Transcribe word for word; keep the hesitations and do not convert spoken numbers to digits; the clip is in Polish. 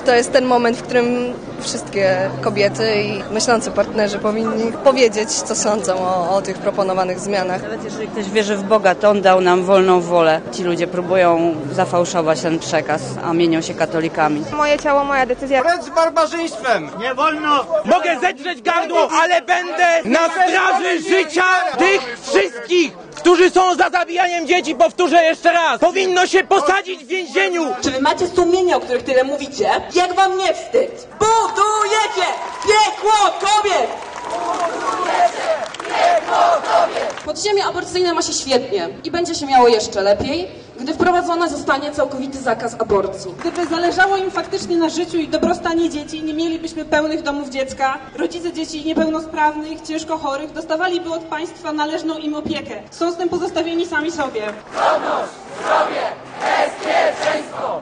to jest ten moment, w którym wszystkie kobiety i myślący partnerzy powinni powiedzieć, co sądzą o, o tych proponowanych zmianach. Nawet jeżeli ktoś wierzy w Boga, to On dał nam wolną wolę. Ci ludzie próbują zafałszować ten przekaz, a mienią się katolikami. Moje ciało, moja decyzja. Precz z barbarzyństwem! Nie wolno! Mogę zetrzeć gardło, ale będę na straży życia tych wszystkich, którzy są za zabijaniem dzieci. Powtórzę jeszcze raz. Powinno się posadzić w więzieniu. Czy wy macie sumienia, o których tyle mówicie? Jak wam nie wstyd? Budujecie piekło kobiet! Budujecie piekło kobiet! Podziemie aborcyjne ma się świetnie i będzie się miało jeszcze lepiej, gdy wprowadzony zostanie całkowity zakaz aborcji. Gdyby zależało im faktycznie na życiu i dobrostanie dzieci, nie mielibyśmy pełnych domów dziecka. Rodzice dzieci niepełnosprawnych, ciężko chorych dostawaliby od państwa należną im opiekę. Są z tym pozostawieni sami sobie. Godność, zdrowie, bezpieczeństwo!